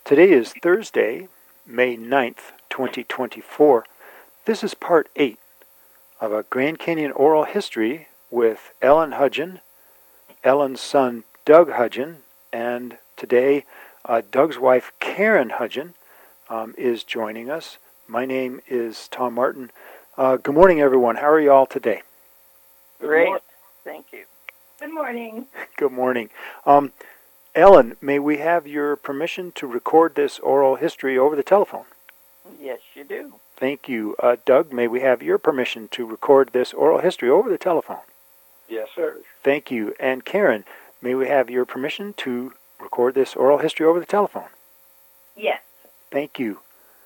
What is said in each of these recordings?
Today is Thursday, May 9th, 2024. This is part 8 of a Grand Canyon oral history with Ellen Hudgen, Ellen's son Doug Hudgen, and today Doug's wife Karen Hudgen is joining us. My name is Tom Martin. Good morning, everyone. How are you all today? Great. Thank you. Good morning. Good morning. Ellen, may we have your permission to record this oral history over the telephone? Yes, you do. Thank you. Doug, may we have your permission to record this oral history over the telephone? Yes, sir. Thank you. And Karen, may we have your permission to record this oral history over the telephone? Yes. Thank you.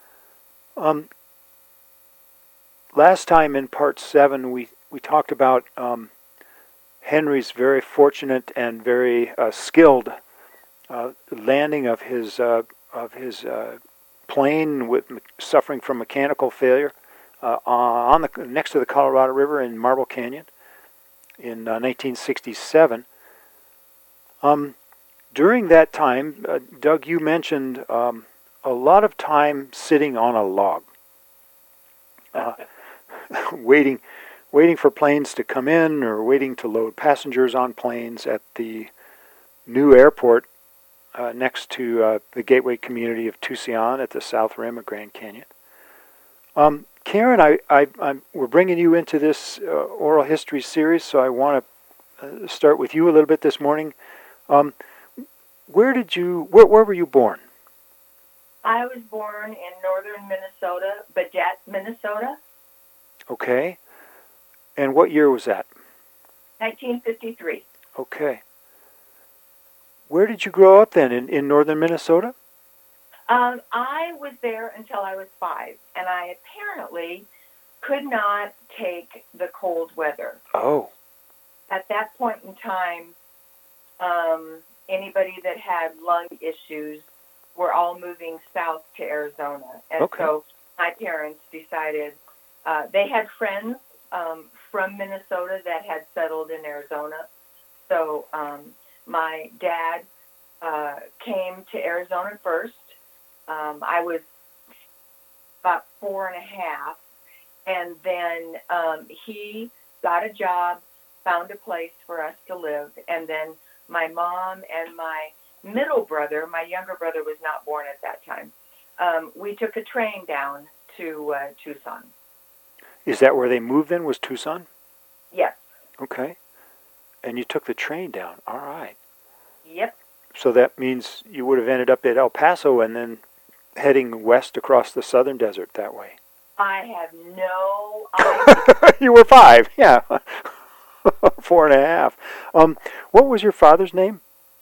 Last time in part 7, we talked about Henry's very fortunate and very skilled landing of his plane suffering from mechanical failure next to the Colorado River in Marble Canyon in 1967. During that time, Doug, you mentioned a lot of time sitting on a log, waiting for planes to come in or waiting to load passengers on planes at the new airport next to the gateway community of Tucson at the south rim of Grand Canyon. Karen, we're bringing you into this oral history series, so I want to start with you a little bit this morning. Where were you born? I was born in northern Minnesota, Bajet, Minnesota. Okay. And what year was that? 1953. Okay. Where did you grow up then, in northern Minnesota? I was there until I was 5, and I apparently could not take the cold weather. Oh. At that point in time, anybody that had lung issues were all moving south to Arizona. And okay. So my parents decided they had friends from Minnesota that had settled in Arizona. So my dad came to Arizona first. I was about 4 and a half, and then he got a job, found a place for us to live, and then my mom and my middle brother, my younger brother was not born at that time, we took a train down to Tucson. Is that where they moved then, was Tucson? Yes. Okay. And you took the train down. All right. Yep. So that means you would have ended up at El Paso and then heading west across the southern desert that way. I have no idea. You were 5, yeah. 4 and a half. What was your father's name?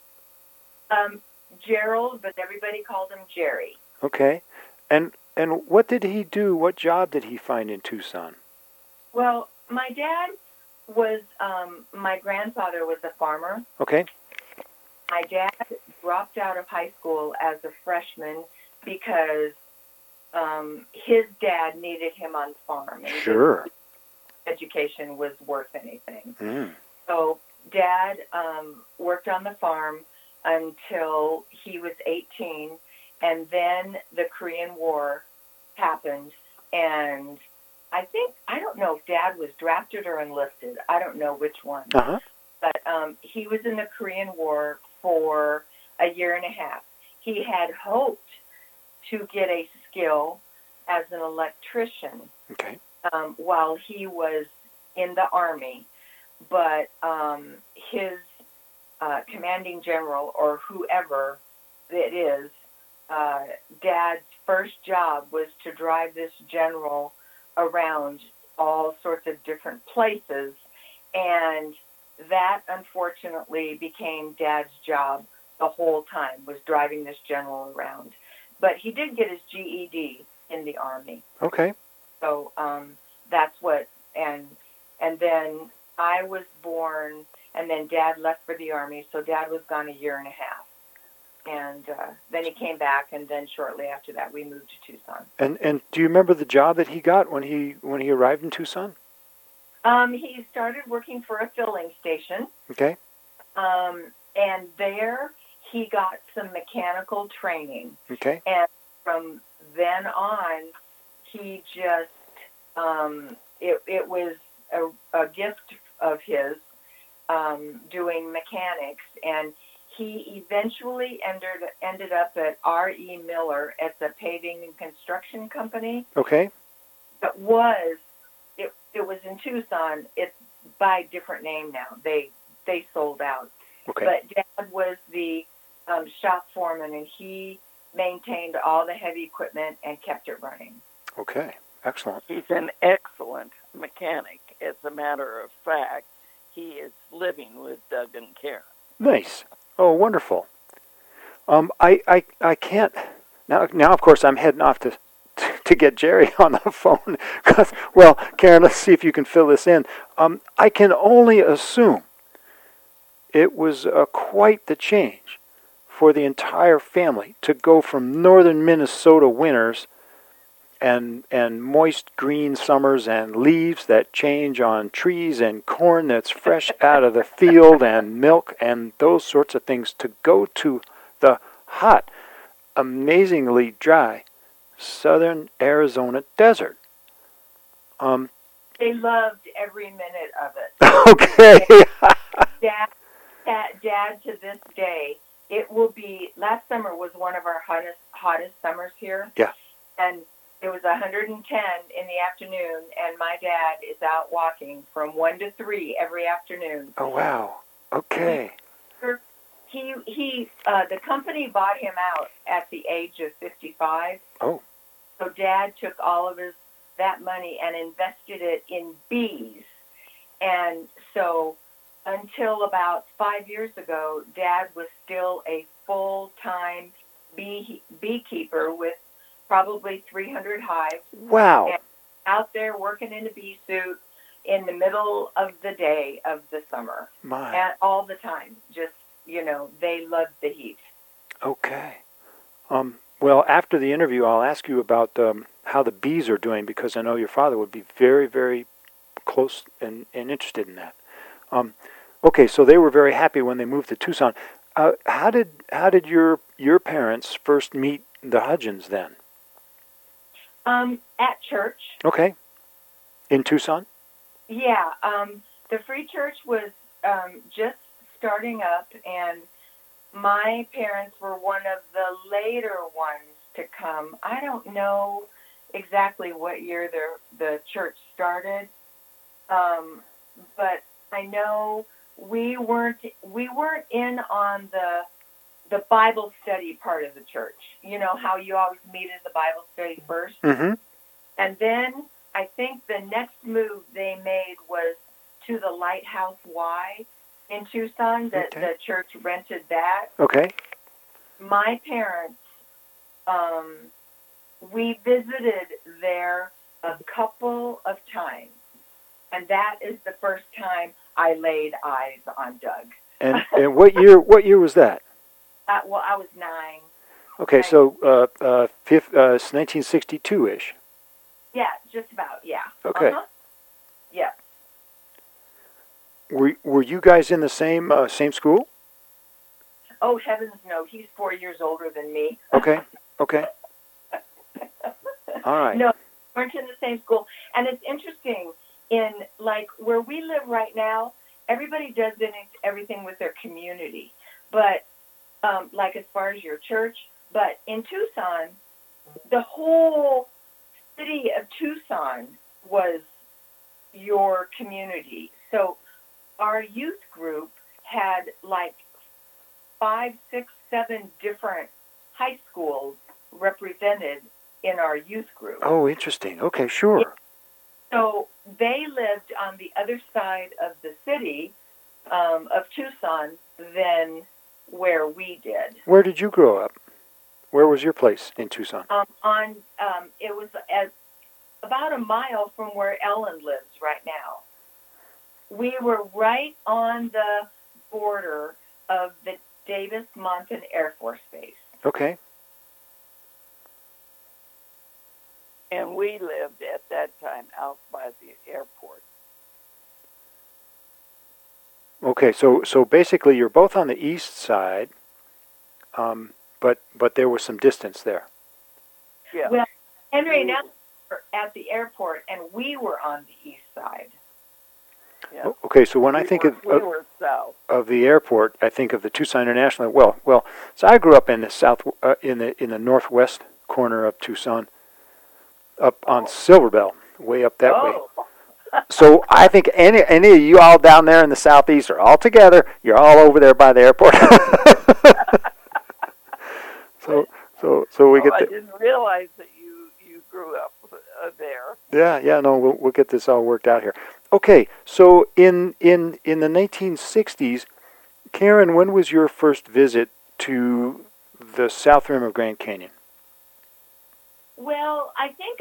Gerald, but everybody called him Jerry. Okay. And what did he do? What job did he find in Tucson? Well, my dad was, my grandfather was a farmer. Okay. My dad dropped out of high school as a freshman because his dad needed him on the farm. And sure. His education was worth anything. Mm. So Dad worked on the farm until he was 18, and then the Korean War happened, and I don't know if Dad was drafted or enlisted. I don't know which one. Uh-huh. But he was in the Korean War for a year and a half. He had hoped to get a skill as an electrician okay. While he was in the Army, but his commanding general, or whoever it is, Dad's first job was to drive this general around all sorts of different places, and that unfortunately became Dad's job the whole time, was driving this general around. But he did get his GED in the Army. Okay. So that's what, and then I was born, and then Dad left for the Army, so Dad was gone a year and a half. And then he came back, and then shortly after that, we moved to Tucson. And do you remember the job that he got when he arrived in Tucson? He started working for a filling station. Okay. And there he got some mechanical training. Okay. And from then on, he just, it was a gift of his, doing mechanics. And he eventually ended up at R.E. Miller at the paving and construction company. Okay. It was in Tucson. It's by a different name now. They sold out. Okay. But Dad was the shop foreman, and he maintained all the heavy equipment and kept it running. Okay. Excellent. He's an excellent mechanic. As a matter of fact, he is living with Doug and Karen. Nice. Oh, wonderful. I can't now. Of course, I'm heading off to get Jerry on the phone. Well, Karen, let's see if you can fill this in. I can only assume it was quite the change for the entire family to go from northern Minnesota winters and moist green summers and leaves that change on trees and corn that's fresh out of the field and milk and those sorts of things to go to the hot, amazingly dry southern Arizona desert. They loved every minute of it. Okay. Dad, to this day, it will be. Last summer was one of our hottest summers here. Yeah. And it was 110 in the afternoon, and my dad is out walking from 1 to 3 every afternoon. Oh, wow. Okay. The company bought him out at the age of 55. Oh. So Dad took all of that money and invested it in bees. And so until about 5 years ago, Dad was still a full-time beekeeper with probably 300 hives. Wow. And out there working in a bee suit in the middle of the day of the summer. My. And all the time. Just, they loved the heat. Okay. Well, after the interview, I'll ask you about how the bees are doing, because I know your father would be very, very close and interested in that. Okay, so they were very happy when they moved to Tucson. How did your parents first meet the Hudgens then? At church. Okay. In Tucson? Yeah. The Free Church was just starting up, and my parents were one of the later ones to come. I don't know exactly what year the church started, but I know we weren't in on the Bible study part of the church. You know how you always meet in the Bible study first? Mm-hmm. And then I think the next move they made was to the Lighthouse Y in Tucson. The church rented that. Okay. My parents, we visited there a couple of times, and that is the first time I laid eyes on Doug. And what year was that? Well, I was 9. Okay, so 1962-ish. Yeah, just about. Yeah. Okay. Uh-huh. Yeah. Were you guys in the same school? Oh, heavens no. He's 4 years older than me. Okay. Okay. All right. No, we weren't in the same school. And it's interesting, in like where we live right now, everybody does everything with their community. But like as far as your church, but in Tucson, the whole city of Tucson was your community. So our youth group had like 5, 6, 7 different high schools represented in our youth group. Oh, interesting. Okay, sure. So they lived on the other side of the city of Tucson than where we did. Where did you grow up? Where was your place in Tucson? It was about a mile from where Ellen lives right now. We were right on the border of the Davis-Monthan Air Force Base. Okay. And we lived at that time out by the airport. Okay, so basically you're both on the east side, but there was some distance there. Yeah. Well, Henry and Ellen were at the airport, and we were on the east side. Yeah. Okay, so when I think we were south. of the airport, I think of the Tucson International. Well, so I grew up in the south, in the northwest corner of Tucson, up on Silverbell, way up that way. So I think any of you all down there in the southeast are all together. You're all over there by the airport. so we get. I didn't realize that you grew up there. Yeah. No, we'll get this all worked out here. Okay, so in the 1960s, Karen, when was your first visit to the south rim of Grand Canyon? Well, I think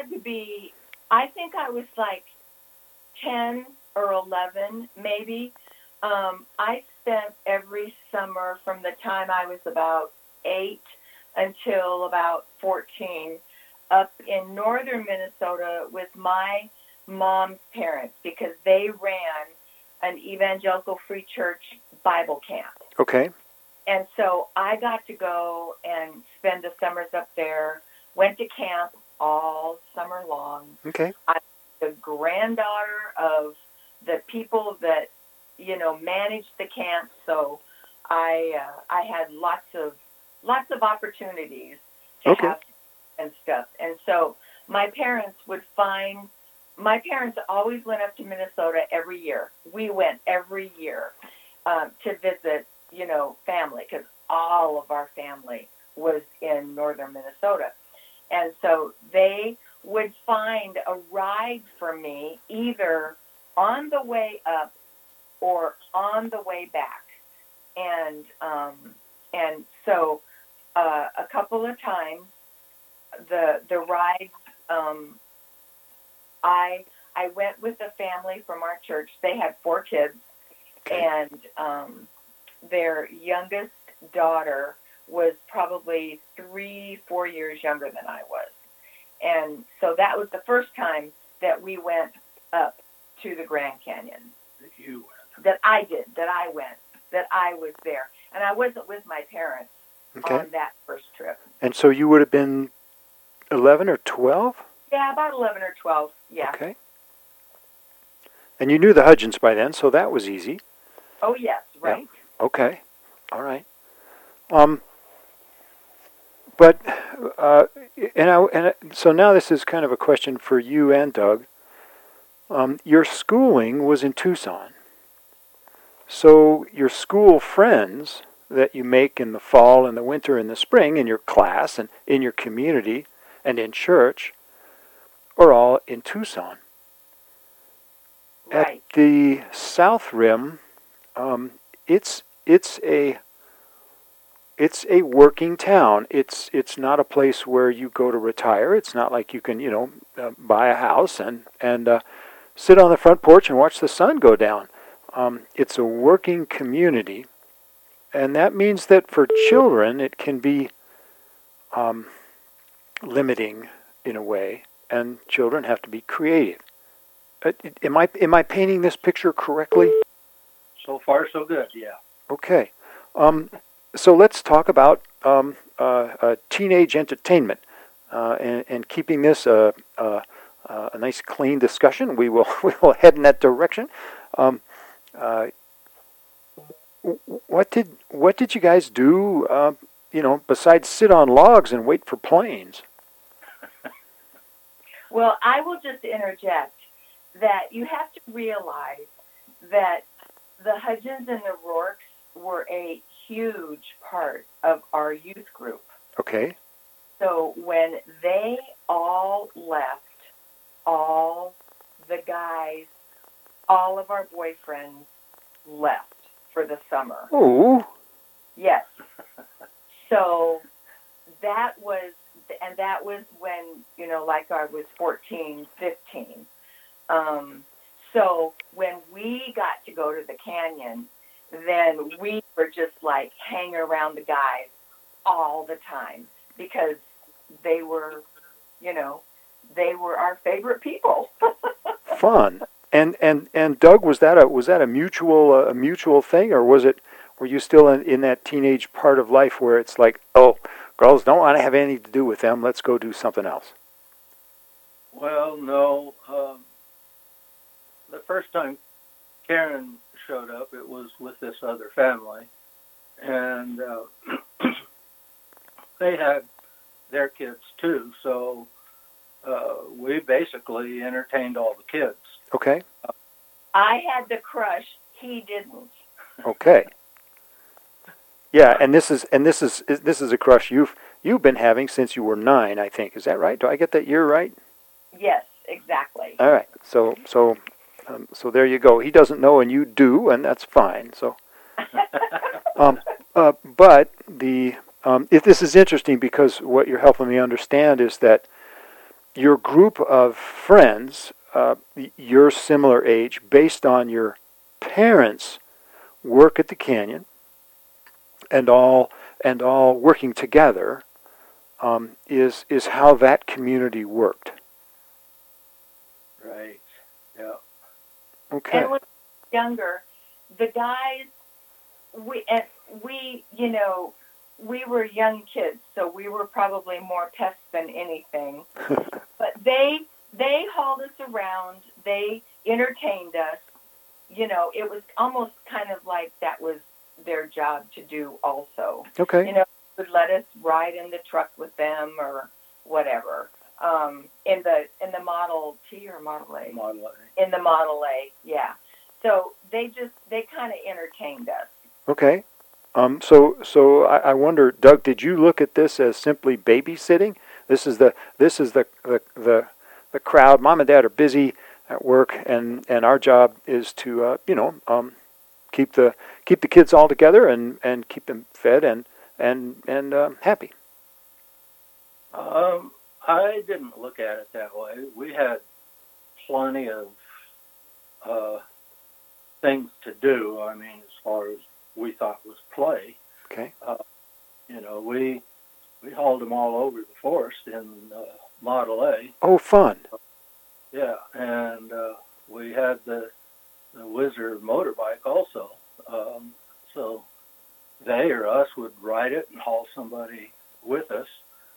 I was like 10 or 11, maybe. I spent every summer from the time I was about 8 until about 14 up in northern Minnesota with my mom's parents because they ran an evangelical free church Bible camp. Okay. And so I got to go and spend the summers up there, went to camp all summer long. Okay. I'm the granddaughter of the people that, managed the camp, so I had lots of opportunities to have and stuff. And so my parents always went up to Minnesota every year. We went every year to visit, family, because all of our family was in northern Minnesota. And so they would find a ride for me either on the way up or on the way back. And so a couple of times the ride, I went with a family from our church. They had 4 kids, and their youngest daughter was probably 3-4 years younger than I was. And so that was the first time that we went up to the Grand Canyon. That you went. That I did, that I went, that I was there. And I wasn't with my parents on that first trip. And so you would have been 11 or 12? Yeah, about 11 or 12, yeah. Okay. And you knew the Hudgens by then, so that was easy. Oh, yes, right. Yeah. Okay. All right. But so now this is kind of a question for you and Doug. Your schooling was in Tucson. So your school friends that you make in the fall and the winter and the spring in your class and in your community and in church are all in Tucson. Right. At the South Rim, it's a working town. It's not a place where you go to retire. It's not like you can buy a house and sit on the front porch and watch the sun go down. It's a working community, and that means that for children it can be limiting in a way, and children have to be creative. Am I painting this picture correctly? So far, so good. Yeah. Okay. So let's talk about teenage entertainment and keeping this a nice, clean discussion. We will head in that direction. What did you guys do? Besides sit on logs and wait for planes? Well, I will just interject that you have to realize that the Hudgens and the Rourkes were a huge part of our youth group. Okay. So when they all left, all the guys, all of our boyfriends left for the summer. Ooh. Yes. So that was when, like I was 14, 15. So when we got to go to the canyon, then we were just like hanging around the guys all the time because they were our favorite people. Fun. And Doug, was that a mutual thing, or was Were you still in that teenage part of life where it's like, oh, girls don't want to have anything to do with them. Let's go do something else? Well, no. The first time Karen showed up, it was with this other family, and they had their kids too. So we basically entertained all the kids. Okay. I had the crush. He didn't. Okay. Yeah, and this is a crush you've been having since you were 9, I think. Is that right? Do I get that year right? Yes, exactly. All right. So there you go. He doesn't know, and you do, and that's fine. So, but if this is interesting because what you're helping me understand is that your group of friends, your similar age, based on your parents' work at the canyon, and all working together, is how that community worked. Right. Yeah. Okay. And when we were younger, the guys, we were young kids, so we were probably more pests than anything. But they hauled us around. They entertained us. It was almost kind of like that was their job to do also. Okay. Would let us ride in the truck with them or whatever. In the Model T or Model A? Model A. In the Model A, yeah. So they kind of entertained us. Okay. So I wonder, Doug, did you look at this as simply babysitting? This is the crowd. Mom and Dad are busy at work, and our job is to keep the kids all together and keep them fed and happy. I didn't look at it that way. We had plenty of things to do. I mean, as far as we thought was play. Okay. We hauled them all over the forest in Model A. Oh, fun. Yeah, and we had the Whizzer motorbike also. So they or us would ride it and haul somebody with us.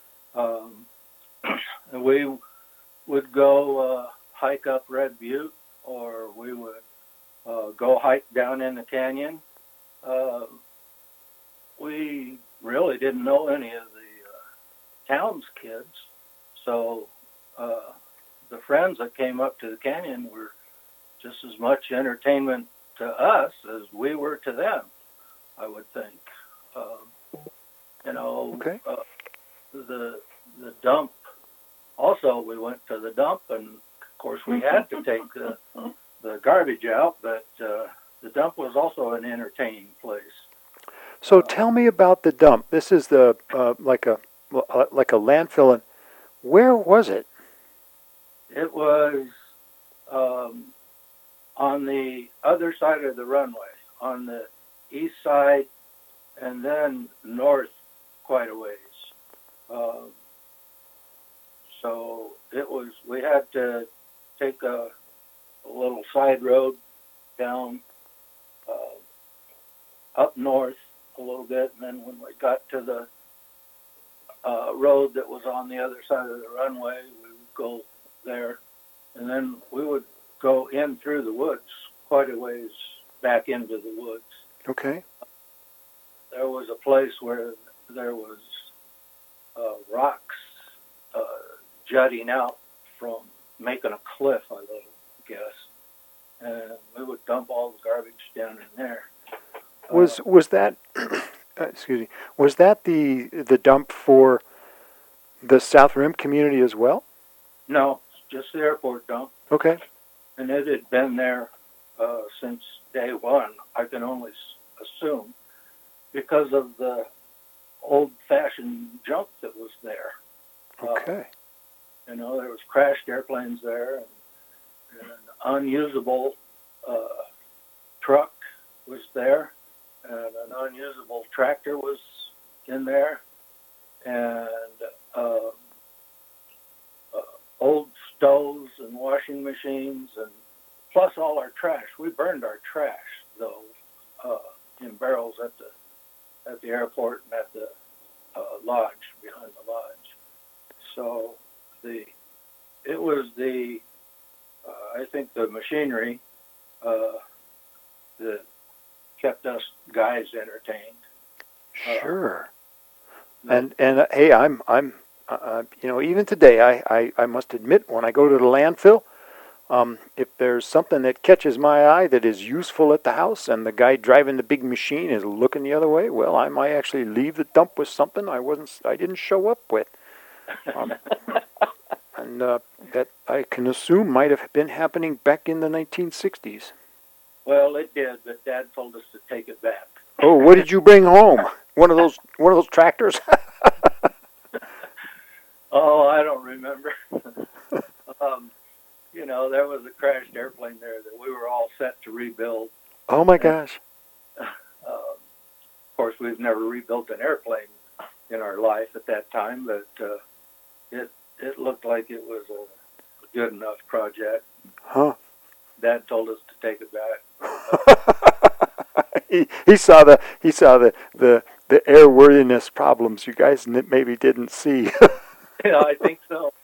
And we would go hike up Red Butte, or we would go hike down in the canyon. We really didn't know any of the town's kids, so the friends that came up to the canyon were just as much entertainment to us as we were to them, I would think. Okay. The dump. Also, we went to the dump, and of course we had to take the garbage out, but the dump was also an entertaining place. So tell me about the dump. This is the like a landfill, and where was it? It was on the other side of the runway, on the east side, and then north quite a ways. So it was. We had to take a little side road down up north a little bit, and then when we got to the road that was on the other side of the runway, we would go there, and then we would go in through the woods quite a ways back into the woods. Okay. There was a place where there was rocks jutting out from making a cliff, I would guess, and we would dump all the garbage down in there. Was that excuse me? Was that the dump for the South Rim community as well? No, just the airport dump. Okay. And it had been there since day one, I can only assume, because of the old-fashioned junk that was there. Okay. There was crashed airplanes there, and an unusable truck was there, and an unusable tractor was in there, and old stoves and washing machines, and plus all our trash. We burned our trash, though, in barrels at the airport and at the lodge, behind the lodge. So it was I think the machinery that kept us guys entertained. Sure. And hey, I'm even today I must admit, when I go to the landfill, if there's something that catches my eye that is useful at the house and the guy driving the big machine is looking the other way, well, I might actually leave the dump with something I didn't show up with. And that I can assume might have been happening back in the 1960s. Well, it did, but Dad told us to take it back. Oh, what did you bring home? One of those tractors? Oh, I don't remember. There was a crashed airplane there that we were all set to rebuild. Oh my gosh. Of course, we've never rebuilt an airplane in our life at that time, but it looked like it was a good enough project. Huh. Dad told us to take it back. he saw the airworthiness problems you guys maybe didn't see. Yeah, I think so.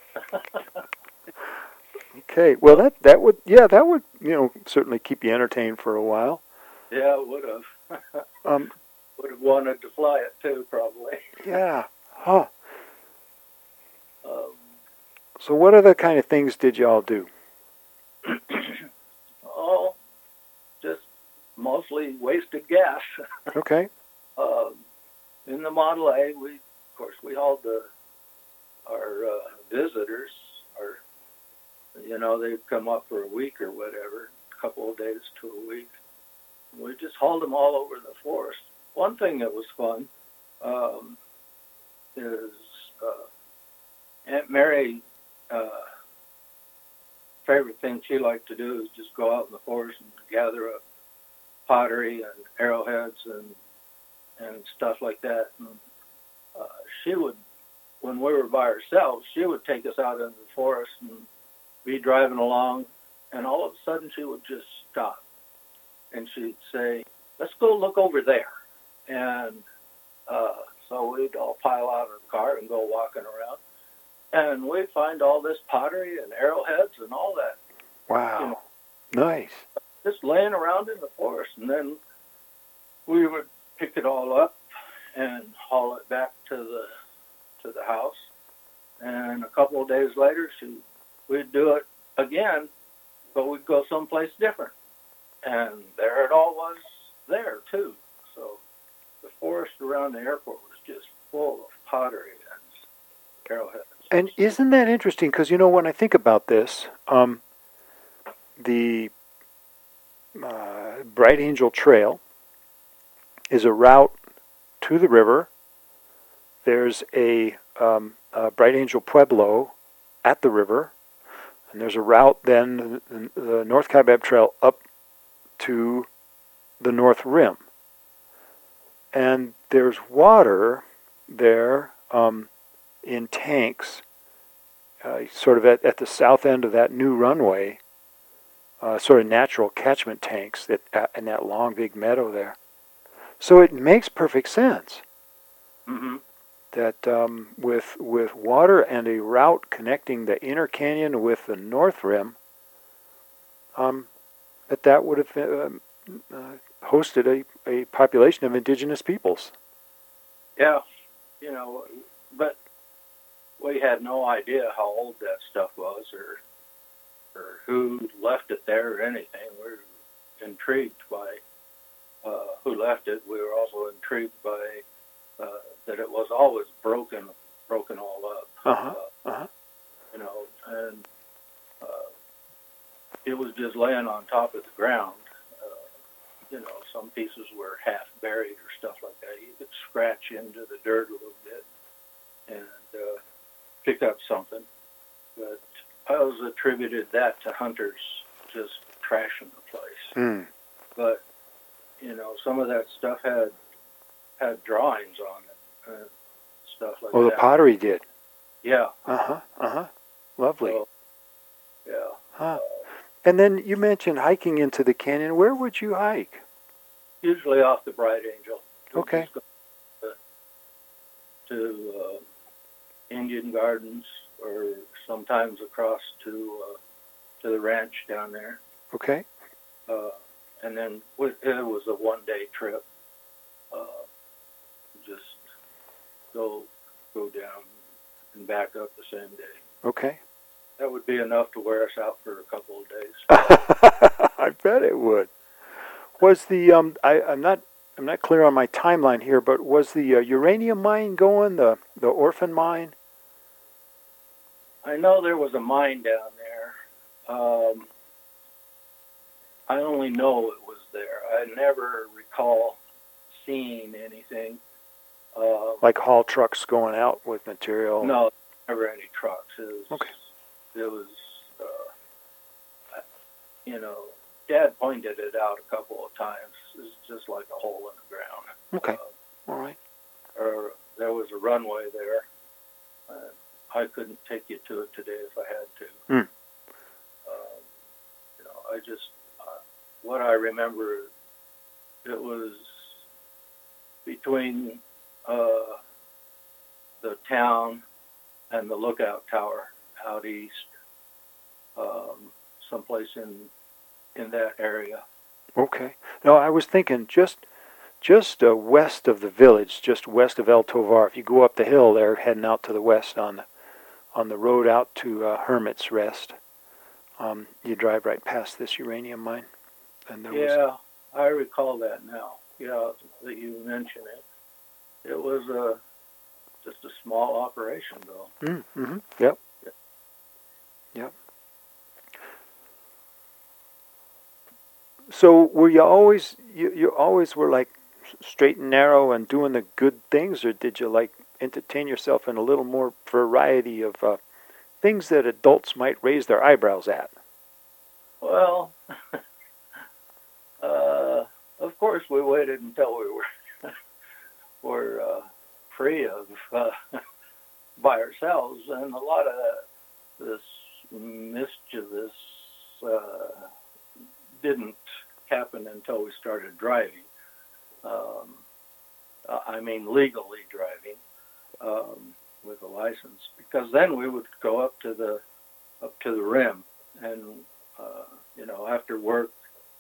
Okay, well that would certainly keep you entertained for a while. Yeah, it would have. Would have wanted to fly it too, probably. Yeah. Huh. So what other kind of things did y'all do? Oh, just mostly wasted gas. Okay. In the Model A, we hauled our visitors, they'd come up for a week or whatever, a couple of days to a week. We just hauled them all over the forest. One thing that was fun is Aunt Mary, favorite thing she liked to do is just go out in the forest and gather up pottery and arrowheads and stuff like that. And she would, when we were by ourselves, she would take us out into the forest and be driving along, and all of a sudden she would just stop. And she'd say, "Let's go look over there." And so we'd all pile out of the car and go walking around. And we'd find all this pottery and arrowheads and all that. Wow. Nice. Just laying around in the forest. And then we would pick it all up and haul it back to the house. And a couple of days later, we'd do it again, but we'd go someplace different. And there it all was there, too. So the forest around the airport was just full of pottery and arrowheads. And isn't that interesting? Because, when I think about this, the Bright Angel Trail is a route to the river. There's a Bright Angel Pueblo at the river. And there's a route then, the North Kaibab Trail, up to the North Rim. And there's water there in tanks, sort of at the south end of that new runway, sort of natural catchment tanks in that long, big meadow there. So it makes perfect sense. Mm-hmm. That with water and a route connecting the inner canyon with the North Rim, that would have hosted a population of indigenous peoples. Yeah, but we had no idea how old that stuff was or who left it there or anything. We were intrigued by who left it. We were also intrigued by that it was always broken all up. And it was just laying on top of the ground. Some pieces were half buried or stuff like that. You could scratch into the dirt a little bit and pick up something. But I always attributed that to hunters just trashing the place. Mm. But, some of that stuff had drawings on it and stuff like that. Oh, the pottery did? Yeah. Lovely. So, yeah. Huh. And then you mentioned hiking into the canyon. Where would you hike? Usually off the Bright Angel. We Okay. just go to Indian Gardens, or sometimes across to the ranch down there. Okay. And then it was a one-day trip. Just go down and back up the same day. Okay. That would be enough to wear us out for a couple of days. I bet it would. Was the I'm not clear on my timeline here, but was the uranium mine going, the orphan mine? I know there was a mine down there. I only know it was there. I never recall seeing anything. Like haul trucks going out with material? No, never any trucks. Okay. It was, Dad pointed it out a couple of times. It's just like a hole in the ground. Okay. All right. Or there was a runway there. I couldn't take you to it today if I had to. I just, what I remember, it was between the town and the lookout tower out east, someplace in that area. Okay. No, I was thinking just west of the village, just west of El Tovar. If you go up the hill there, heading out to the west on the road out to Hermit's Rest, you drive right past this uranium mine. And there I recall that now. Yeah, that you mention it. It was just a small operation, though. Mm-hmm. Yep. Yep. So were you always you always were like straight and narrow and doing the good things, or did you like entertain yourself in a little more variety of things that adults might raise their eyebrows at? Well, of course, we waited until we were free of by ourselves, and a lot of this mischievous didn't happen until we started driving. I mean, legally driving with a license, because then we would go up to the rim, and after work.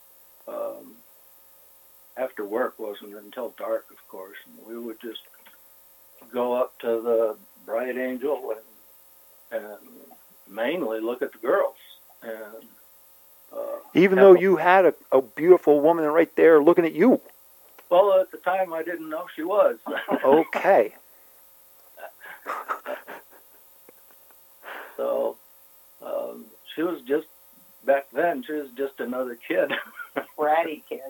After work wasn't until dark, of course, and we would just go up to the Bright Angel and mainly look at the girls. And even though you had a beautiful woman right there looking at you. Well, at the time, I didn't know she was. Okay. So she was just, back then, she was just another kid. Bratty kid.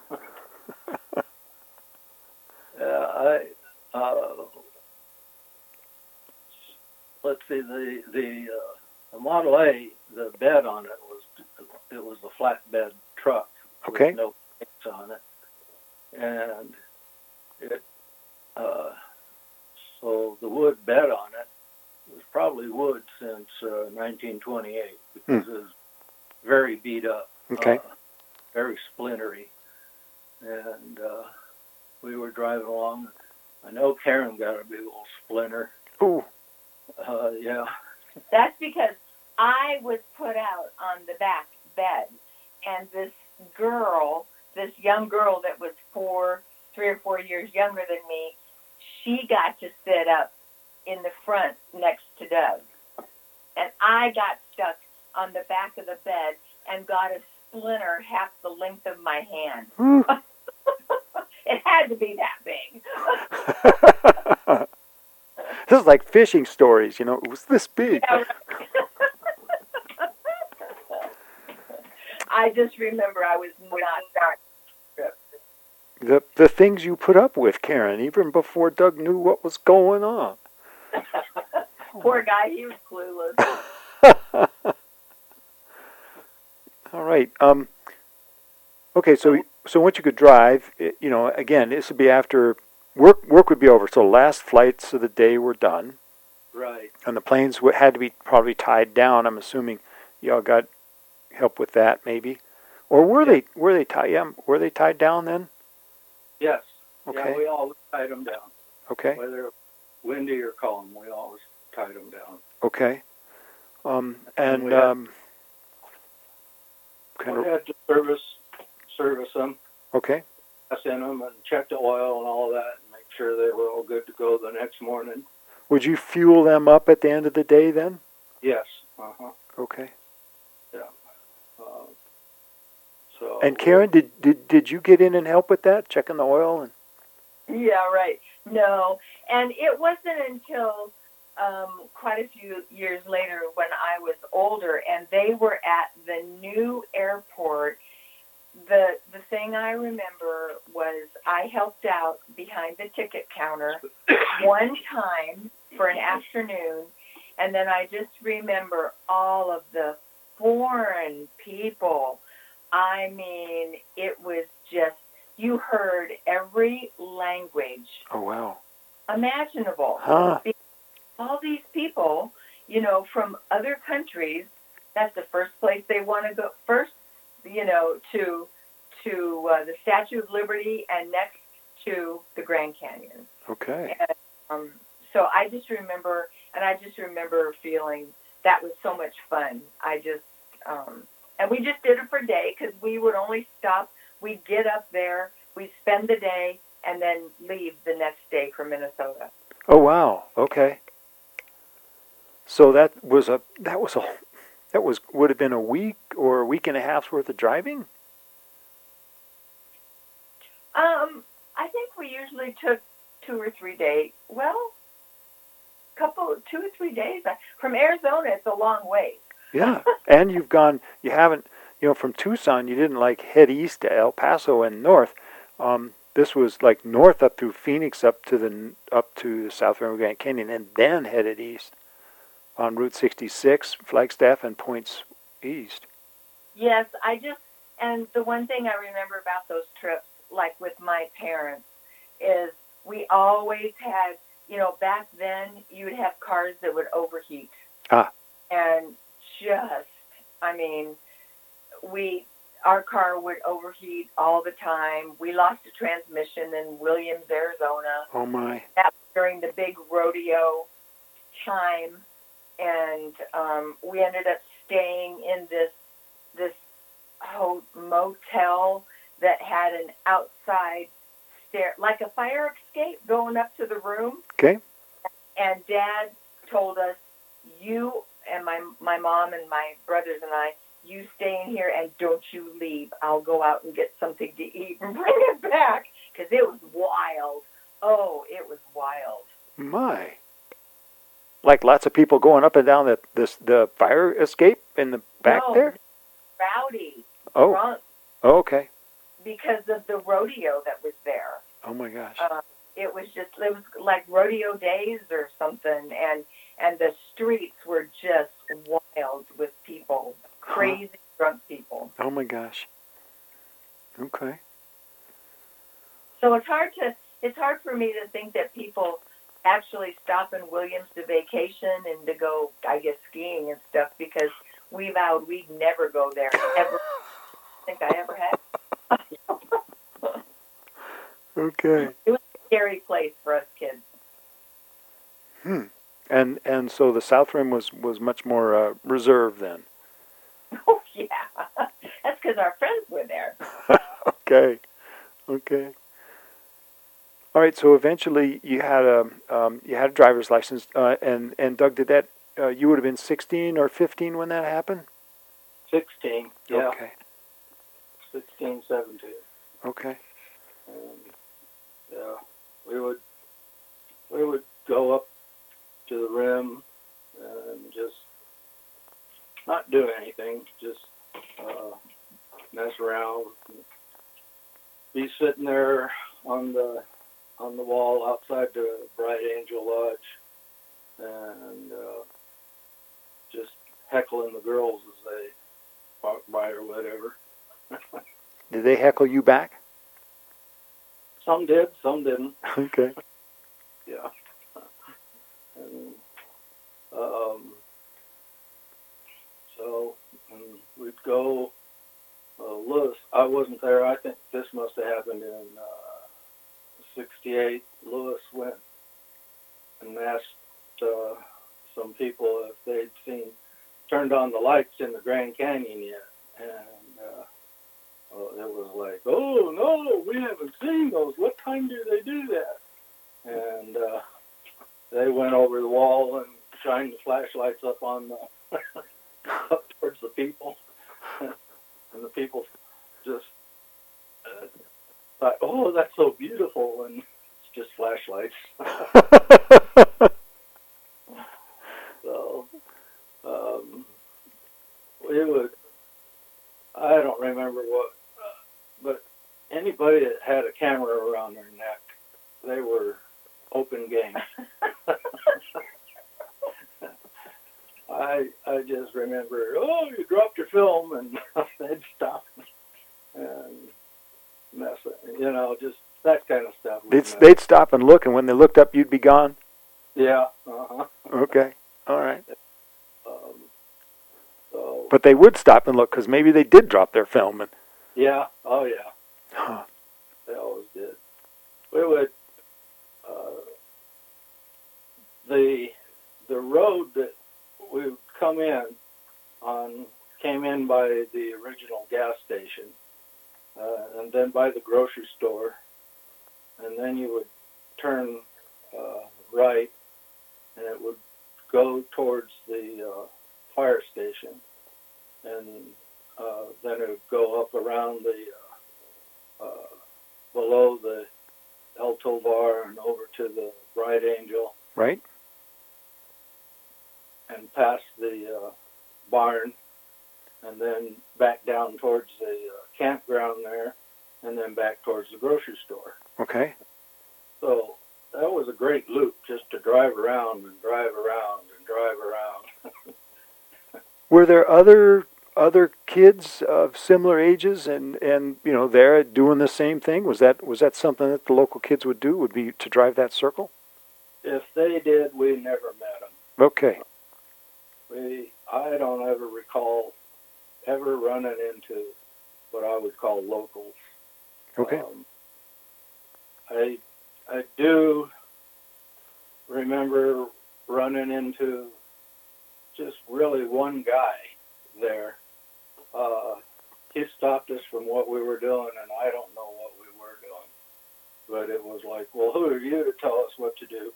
Let's see, the Model A, the bed on it was a flatbed truck. Okay. With no brakes on it, and it so the wood bed on it was probably wood since 1928, because it was very beat up. Okay. Very splintery, and we were driving along. I know Karen got a big old splinter. Ooh. Yeah. That's because I was put out on the back bed, and this young girl that was 3 or 4 years younger than me, she got to sit up in the front next to Doug. And I got stuck on the back of the bed and got a splinter half the length of my hand. It had to be that big. This is like fishing stories, it was this big. Yeah, right. I just remember I was not. The things you put up with, Karen, even before Doug knew what was going on. Poor guy, he was clueless. All right. Okay, so once you could drive, again, this would be after work would be over. So last flights of the day were done. Right. And the planes had to be probably tied down. I'm assuming y'all got help with that, maybe, or were they tied? Yeah, were they tied down then? Yes. Okay. Yeah, we always tied them down. Okay. Whether windy or calm, we always tied them down. Okay. And we had, kind we of. had to service them, Okay. gas in them, and check the oil and all that, and make sure they were all good to go the next morning. Would you fuel them up at the end of the day then? Yes. Okay. Yeah. So. And Karen, did you get in and help with that, checking the oil and? Yeah, right. No, and it wasn't until quite a few years later when I was older and they were at the new airport. The thing I remember was I helped out behind the ticket counter one time for an afternoon, and then I just remember all of the foreign people. I mean, it was just, you heard every language Oh, wow. imaginable. Huh. All these people, from other countries, that's the first place they want to go first, to the Statue of Liberty and next to the Grand Canyon. Okay. And, so I just remember feeling that was so much fun. And we just did it for a day because we would only stop. We'd get up there, we'd spend the day, and then leave the next day for Minnesota. Oh, wow. Okay. So would have been a week or a week and a half's worth of driving? I think we usually took 2 or 3 days. Well, 2 or 3 days. From Arizona, it's a long way. Yeah. And you haven't, from Tucson, you didn't like head east to El Paso and north. This was like north up through Phoenix, up to the South Rim of Grand Canyon, and then headed east on Route 66, Flagstaff, and points east. Yes, and the one thing I remember about those trips, like with my parents, is we always had, back then you'd have cars that would overheat. Ah. And our car would overheat all the time. We lost a transmission in Williams, Arizona. Oh, my. That was during the big rodeo time. And we ended up staying in this motel that had an outside stair, like a fire escape going up to the room. Okay. And Dad told us, you and my mom and my brothers and I, you stay in here and don't you leave. I'll go out and get something to eat and bring it back, because it was wild. Oh, it was wild. My. Like lots of people going up and down the fire escape in the back there? Rowdy. Oh. Drunk. Oh, okay. Because of the rodeo that was there. Oh, my gosh. It was like rodeo days or something, and the streets were just wild with people, crazy drunk people. Oh, my gosh. Okay. So it's hard for me to think that people actually stop in Williams to vacation and to go, I guess, skiing and stuff, because we vowed we'd never go there ever. I think I ever had. Okay. It was a scary place for us kids. And so the South Rim was much more reserved then. Oh, yeah. That's because our friends were there. Okay. All right. So eventually you had a driver's license, and Doug, did that? You would have been 16 or 15 when that happened. 16. Yeah. Okay. 16, 17. Okay. Yeah, we would go up to the rim and just not do anything, just mess around, be sitting there on the wall outside the Bright Angel Lodge, and just heckling the girls as they walk by or whatever. Did they heckle you back? Some did, some didn't. Okay. Yeah. And, so we'd go. Lewis, I wasn't there. I think this must have happened in '68, Lewis went and asked some people if they'd turned on the lights in the Grand Canyon yet, and it was like, oh no, we haven't seen those. What time do they do that? And they went over the wall and shined the flashlights up on the up towards the people, and the people just thought, oh, that's so beautiful, and it's just flashlights. So it would. I don't remember what, but anybody that had a camera around their neck, they were open game. I just remember, oh, you dropped your film, and they'd stop and mess it, just that kind of stuff. They'd stop and look, and when they looked up, you'd be gone? Yeah. Okay. All right. So. But they would stop and look, because maybe they did drop their film. And yeah. Oh, yeah. Huh. They always did. We would, the road that we would come in on came in by the original gas station, and then by the grocery store, and then you would turn right, and it would go towards the fire station, and then it would go up around the below the El Tovar and over to the Bright Angel, right? And past the barn, and then back down towards the campground there, and then back towards the grocery store. Okay. So that was a great loop, just to drive around and drive around and drive around. Were there other kids of similar ages and there doing the same thing? Was that something that the local kids would do? Would be to drive that circle? If they did, we never met them. Okay. I don't ever recall ever running into what I would call locals. Okay. I do remember running into just really one guy there. He stopped us from what we were doing, and I don't know what we were doing. But it was like, well, who are you to tell us what to do?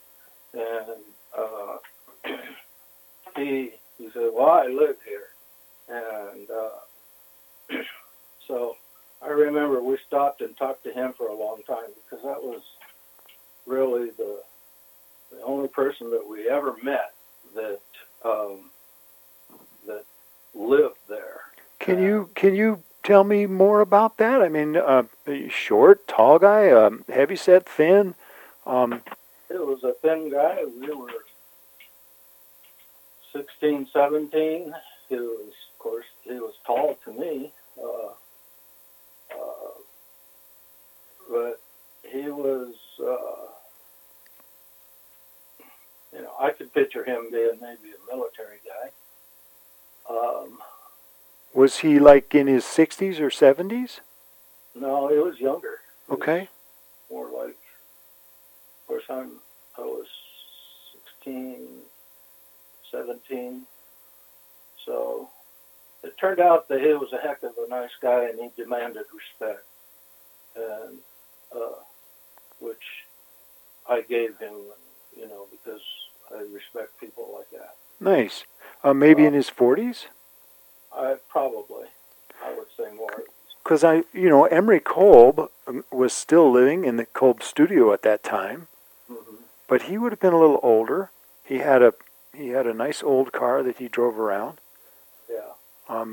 And he said, well, I live here. And so I remember we stopped and talked to him for a long time, because that was really the only person that we ever met that that lived there. Can you tell me more about that? I mean, short, tall guy, heavy set, thin? It was a thin guy. We were 16, 17. He was tall to me. But he was, I could picture him being maybe a military guy. Was he like in his 60s or 70s? No, he was younger. Okay. More like, of course, I was 16, 17. So it turned out that he was a heck of a nice guy, and he demanded respect, and which I gave him, because I respect people like that. Nice. Maybe in his 40s? I would say more. Because Emery Kolb was still living in the Kolb studio at that time, Mm-hmm. but he would have been a little older. He had a nice old car that he drove around. Yeah.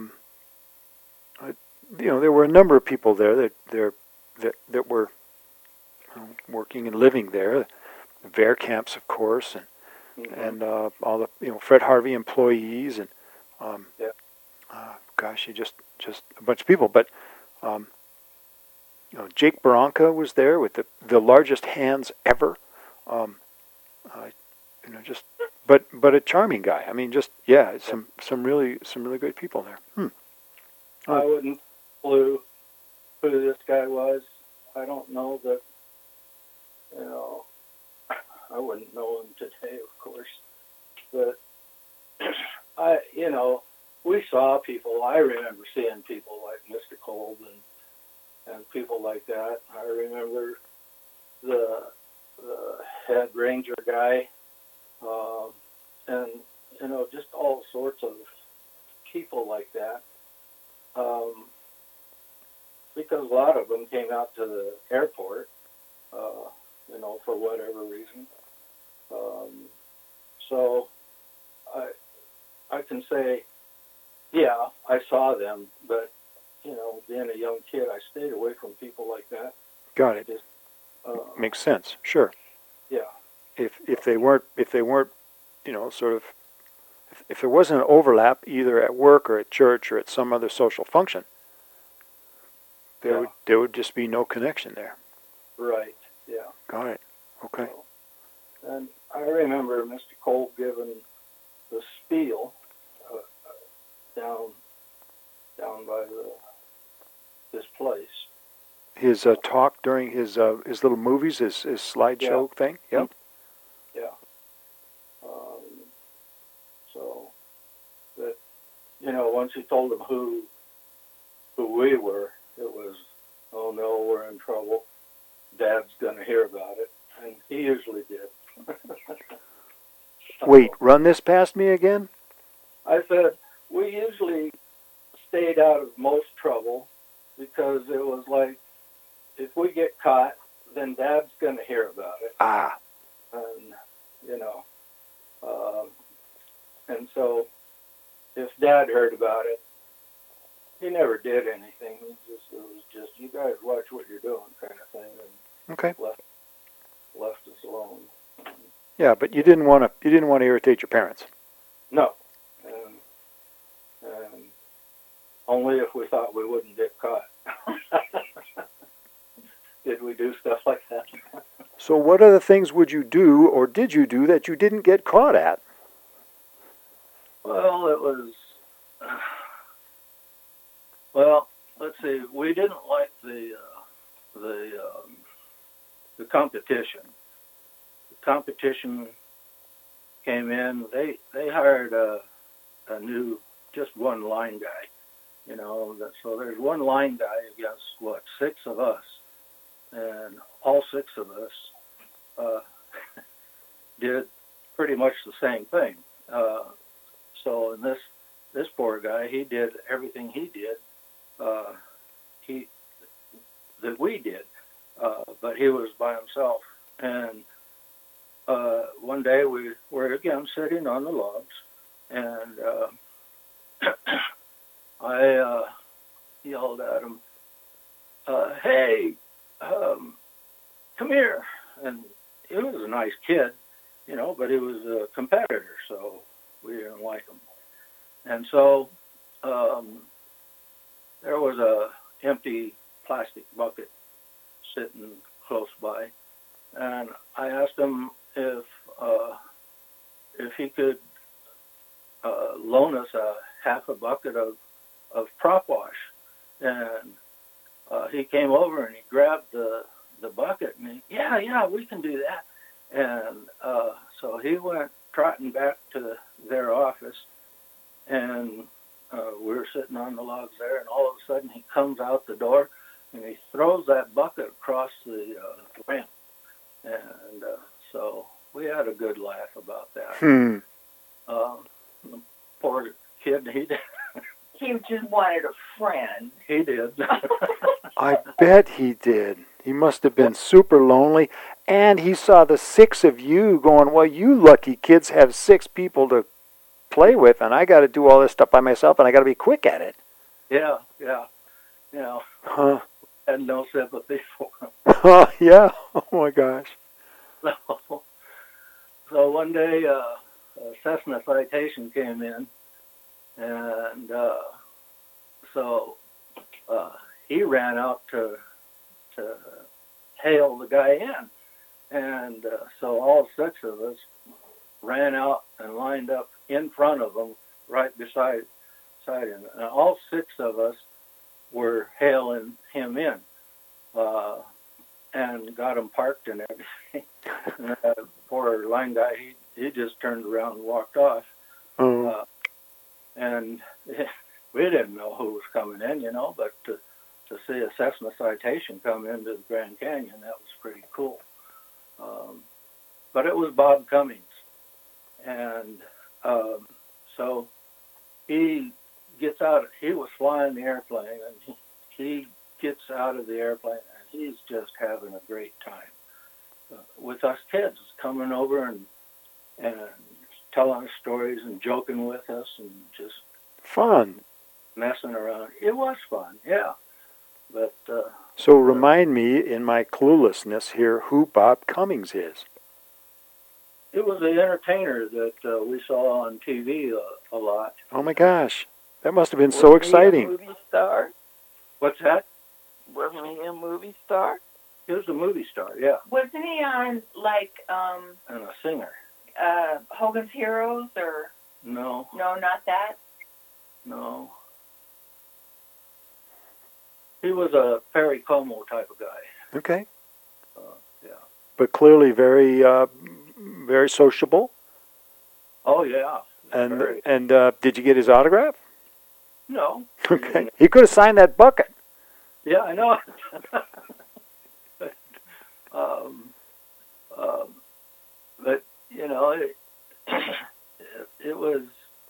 There were a number of people there that were working and living there. The Verkamps, of course, Mm-hmm. and all the Fred Harvey employees, and Yeah. Just a bunch of people. But Jake Baranka was there with the largest hands ever. But a charming guy. I mean, some really great people there. I wouldn't clue who this guy was. I don't know that you know, I wouldn't know him today, of course, but we saw people. I remember seeing people like Mr. Kolb and people like that. I remember the head ranger guy, and just all sorts of people like that. Because a lot of them came out to the airport, for whatever reason. So I can say, yeah, I saw them, but being a young kid, I stayed away from people like that. Got it. Just, makes sense. Sure. Yeah. If they weren't, sort of, if there wasn't an overlap either at work or at church or at some other social function, there would just be no connection there. Right. Yeah. Got it. Okay. So, and I remember Mr. Kolb giving the spiel down by this place. His talk during his little movies, his slideshow thing. Yep. Yeah. So that once he told them who we were, it was, oh no, we're in trouble. Dad's gonna hear about it, and he usually did. Wait, run this past me again? I said we usually stayed out of most trouble because it was like, if we get caught, then Dad's going to hear about it. Ah. And, and so if Dad heard about it, he never did anything. It was just, you guys watch what you're doing kind of thing. And okay. Left us alone. Yeah, but you didn't want to irritate your parents. No. And only if we thought we wouldn't get caught. Did we do stuff like that? So what other things would you do, or did you do, that you didn't get caught at? Well, it was... let's see. We didn't like the competition. The competition came in. They hired a new, just one line guy. So there's one line guy against, 6 of us. And all 6 of us did pretty much the same thing. So in this poor guy, he did everything he did, that we did, but he was by himself. And one day we were again sitting on the logs, and I yelled at him, "Hey, come here." And he was a nice kid, but he was a competitor, so we didn't like him. And so there was a empty plastic bucket sitting close by, and I asked him if he could loan us half a bucket of prop wash. And he came over and he grabbed the bucket, and yeah, we can do that. And so he went trotting back to their office, and we were sitting on the logs there, and all of a sudden he comes out the door, and he throws that bucket across the ramp. And so we had a good laugh about that. The poor kid, He just wanted a friend. he did. I bet he did. He must have been super lonely. And he saw the 6 of you going, well, you lucky kids have 6 people to play with, and I got to do all this stuff by myself, and I got to be quick at it. Yeah. Huh. Had no sympathy for him. Oh, yeah. Oh, my gosh. So one day a Cessna citation came in, and so he ran out to hail the guy in. And so all 6 of us ran out and lined up in front of him, right beside him. And all 6 of us were hailing him in. and got them parked and everything. And the poor line guy, he just turned around and walked off. Oh. And we didn't know who was coming in, but to see a Cessna Citation come into the Grand Canyon, that was pretty cool. But it was Bob Cummings. And so he gets out. He was flying the airplane, and he gets out of the airplane, and he's just having a great time with us kids coming over and telling us stories and joking with us and just Fun. messing around. It was fun, yeah. But So remind me, in my cluelessness here, who Bob Cummings is. it was an entertainer that we saw on TV a lot. Oh my gosh, that must have been so Wasn't he a exciting. movie star? What's that? Wasn't he a movie star? He was a movie star, yeah, Wasn't he on like and a singer. Hogan's Heroes or No, no, not that? no. He was a Perry Como type of guy. Okay, Yeah. but clearly very, very sociable. Oh yeah. And Very. did you get his autograph? No. Okay, he could have signed that bucket. Yeah, I know. But it was.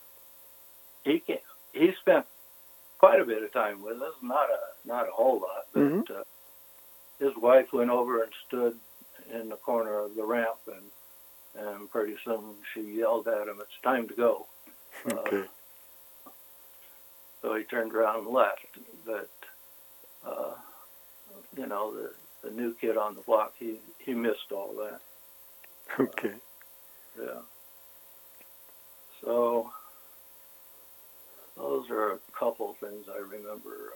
He spent quite a bit of time with us. Not a whole lot, but Mhm. his wife went over and stood in the corner of the ramp, and pretty soon she yelled at him, "It's time to go." Okay. So he turned around and left. But the new kid on the block, he missed all that. Okay. Yeah. So those are a couple things I remember.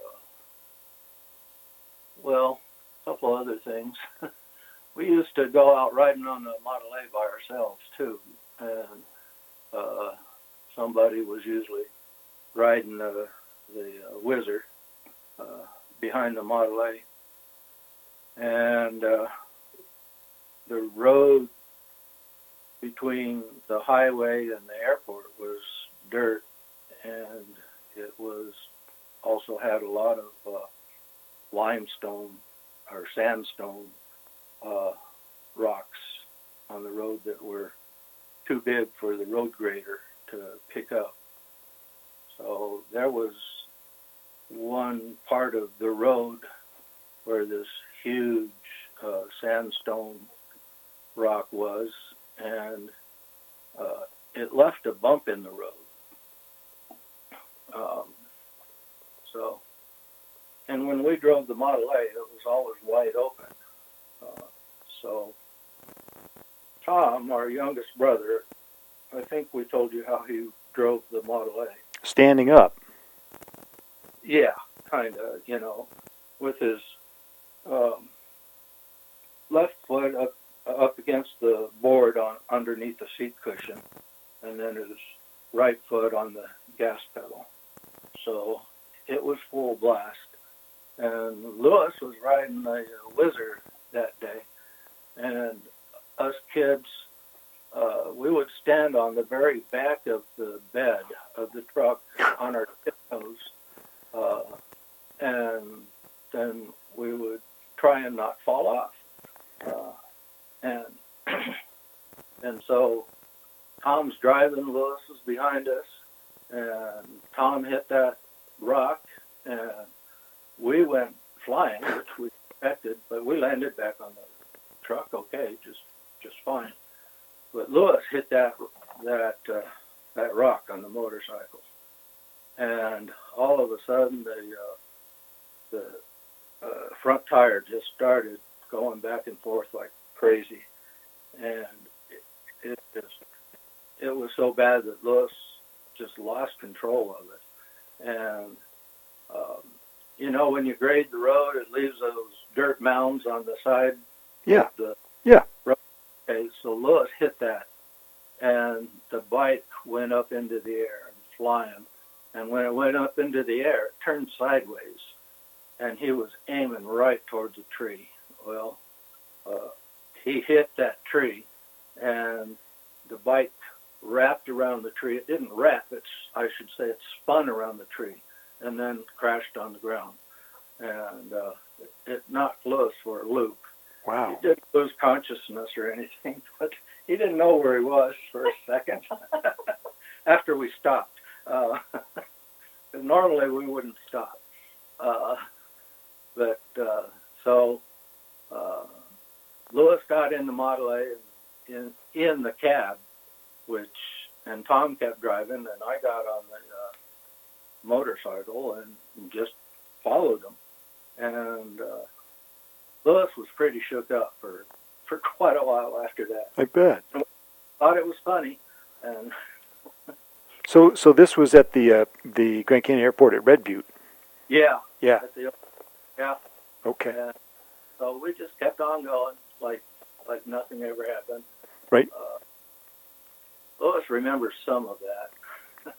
Well, a couple other things. We used to go out riding on the Model A by ourselves too, and somebody was usually riding the Whizzer behind the Model A, and the road between the highway and the airport was dirt, and it was also had a lot of limestone or sandstone rocks on the road that were too big for the road grader to pick up. So there was one part of the road where this huge sandstone rock was, and it left a bump in the road. And when we drove the Model A, it was always wide open. So Tom, our youngest brother, I think we told you how he drove the Model A. Standing up. Yeah, kind of, with his left foot up against the board underneath the seat cushion, and then his right foot on the gas pedal. So it was full blast. And Lewis was riding the Whizzer that day, and us kids, we would stand on the very back of the bed of the truck on our tiptoes, and then we would try and not fall off. And so Tom's driving, Lewis is behind us, and Tom hit that rock, and we went flying, which we expected, but we landed back on the truck okay, just fine. But Lewis hit that rock on the motorcycle, and all of a sudden the front tire just started going back and forth like crazy, and it was so bad that Lewis just lost control of it. And when you grade the road, it leaves those dirt mounds on the side. Yeah. Of the Yeah. road. Okay, so Lewis hit that, and the bike went up into the air and flying. And when it went up into the air, it turned sideways, and he was aiming right towards a tree. Well, he hit that tree, and the bike wrapped around the tree. It didn't wrap. I should say it spun around the tree and then crashed on the ground. And it knocked Lewis for a loop. Wow. He didn't lose consciousness or anything, but he didn't know where he was for a second after we stopped. Normally we wouldn't stop. So Lewis got in the Model A in the cab, and Tom kept driving, and I got on the motorcycle and just followed him. And Lewis was pretty shook up for quite a while after that. I bet. Thought it was funny, and so this was at the Grand Canyon Airport at Red Butte. yeah. Yeah. Okay. And so we just kept on going like nothing ever happened. Right. Lewis remembers some of that.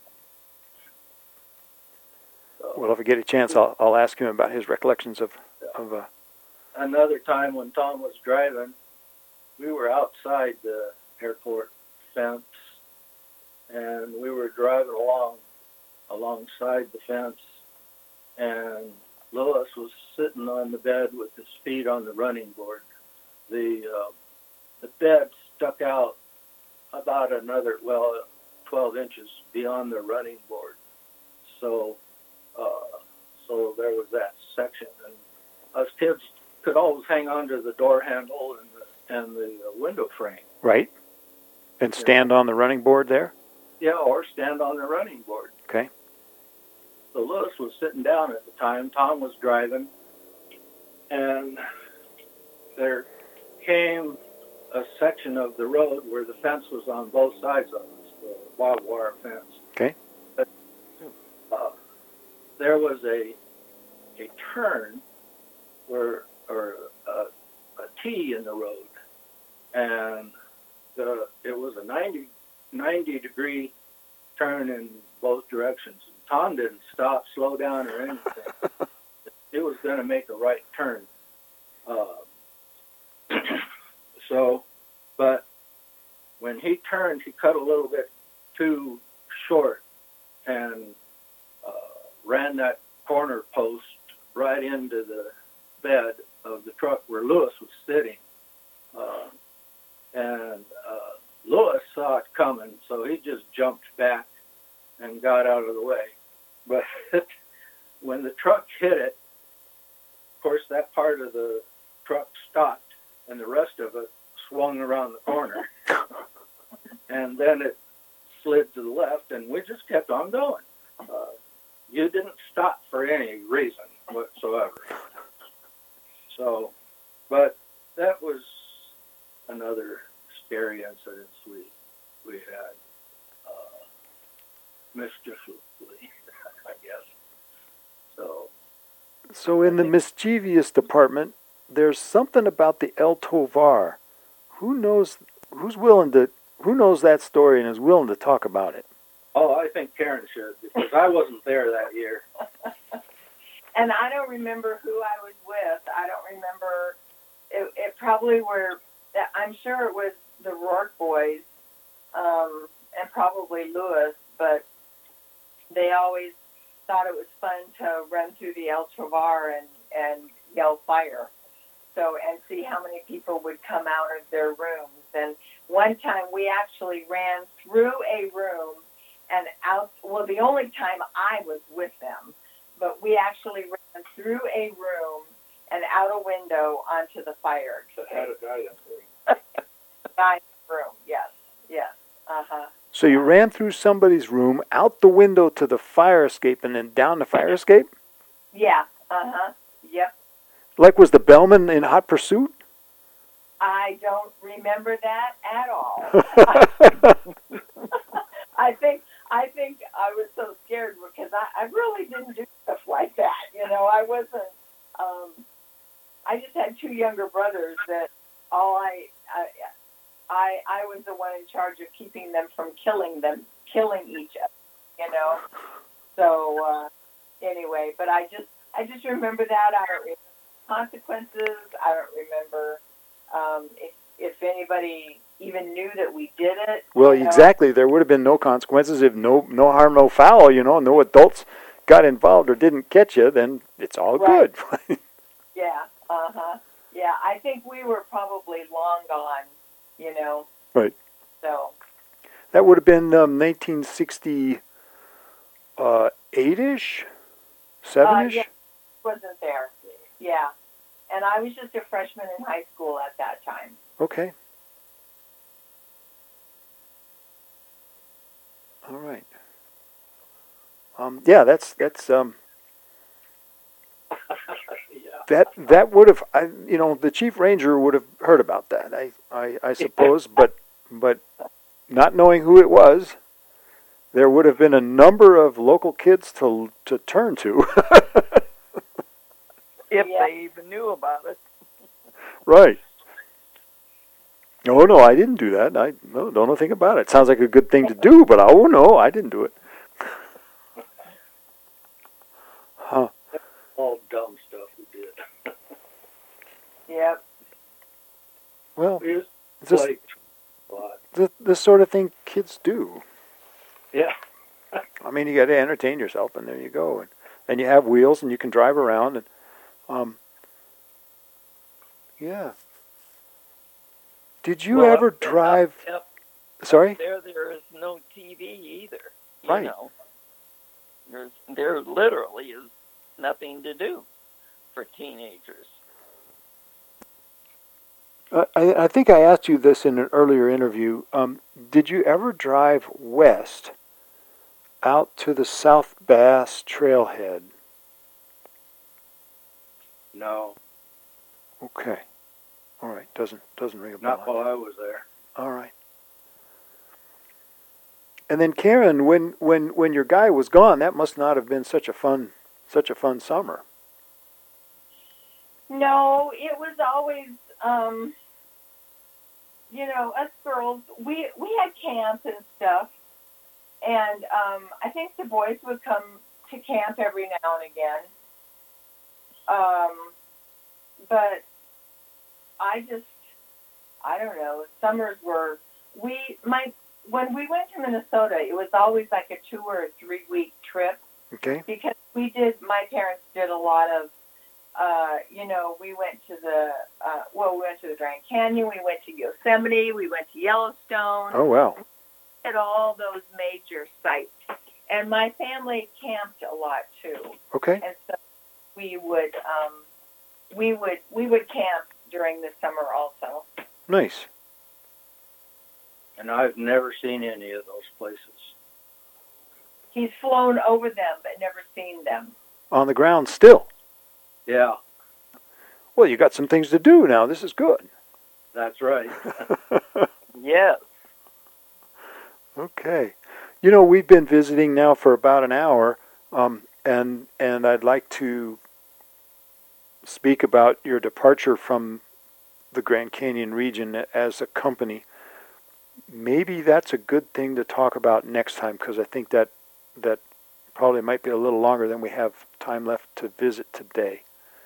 Well, if I get a chance, I'll ask him about his recollections of. Another time when Tom was driving, we were outside the airport fence, and we were driving alongside the fence, and Lewis was sitting on the bed with his feet on the running board. The bed stuck out about another 12 inches beyond the running board, so there was that section, and us kids could always hang onto the door handle and the window frame. Right. And stand on the running board there? Yeah, or stand on the running board. Okay. So Lewis was sitting down at the time. Tom was driving, and there came a section of the road where the fence was on both sides of us, the barbed wire fence. Okay. But, there was a turn or a T in the road, and it was a 90-degree turn in both directions. Tom didn't stop, slow down, or anything. It was going to make a right turn. But when he turned, he cut a little bit too short and ran that corner post right into the bed of the truck where Lewis was sitting. And Lewis saw it coming, so he just jumped back and got out of the way. But when the truck hit it, of course, that part of the truck stopped, and the rest of it swung around the corner. And then it slid to the left, and we just kept on going. You didn't stop for any reason whatsoever. So, but that was another scary incident we had, mischievously, I guess. So in the mischievous department, there's something about the El Tovar. Who knows that story and is willing to talk about it? Oh, I think Karen should, because I wasn't there that year. And I don't remember who I was with. I don't remember. It probably were. I'm sure it was the Rourke boys, and probably Lewis. But they always thought it was fun to run through the El Tovar and yell fire. So and see how many people would come out of their rooms. And one time we actually ran through a room and out. Well, the only time I was with them. But we actually ran through a room and out a window onto the fire escape. Had a guy in the room. Guy in the room, yes. So you ran through somebody's room, out the window to the fire escape, and then down the fire escape? Yeah, yep. Like was the bellman in hot pursuit? I don't remember that at all. I think I was so scared because I really didn't do stuff like that. I wasn't. I just had two younger brothers that all I was the one in charge of keeping them from killing each other. So anyway, but I just remember that. I don't remember consequences. I don't remember If anybody even knew that we did it. Well, exactly. There would have been no consequences if no harm, no foul. No adults got involved or didn't catch you. Then it's all good. Yeah. Yeah. I think we were probably long gone. Right. So. That would have been 1968-ish, 7-ish. Yeah, wasn't there. Yeah. And I was just a freshman in high school at that time. Okay. All right. Yeah, that's yeah. that would have, the chief ranger would have heard about that. I suppose, but not knowing who it was, there would have been a number of local kids to turn to. If they even knew about it. Right. Oh, no, I didn't do that. I don't know anything about it. Sounds like a good thing to do, but no, I didn't do it. Huh. All dumb stuff we did. Yep. Well, We just this, played a lot. this sort of thing kids do. Yeah. I mean, you got to entertain yourself, and there you go. And you have wheels, and you can drive around, and yeah. Did you ever drive? Yep. Sorry? There is no TV either. Right. There literally is nothing to do for teenagers. I think I asked you this in an earlier interview. Did you ever drive west out to the South Bass Trailhead? No. Okay. All right. Doesn't ring a bell. Not while I was there. All right. And then Karen, when your guy was gone, that must not have been such a fun summer. No, it was always, us girls, we had camp and stuff, and I think the boys would come to camp every now and again. But I don't know, summers were, when we went to Minnesota, it was always like a 2 or 3 week trip. Okay. Because my parents did a lot of, we went to we went to the Grand Canyon, we went to Yosemite, we went to Yellowstone. Oh, wow. At all those major sites. And my family camped a lot too. Okay. And so we would camp during the summer also. Nice. And I've never seen any of those places. He's flown over them but never seen them. On the ground still. Yeah. Well, you got some things to do now. This is good. That's right. Yes. Okay. We've been visiting now for about an hour, and I'd like to speak about your departure from the Grand Canyon region as a company. Maybe that's a good thing to talk about next time, because I think that probably might be a little longer than we have time left to visit today.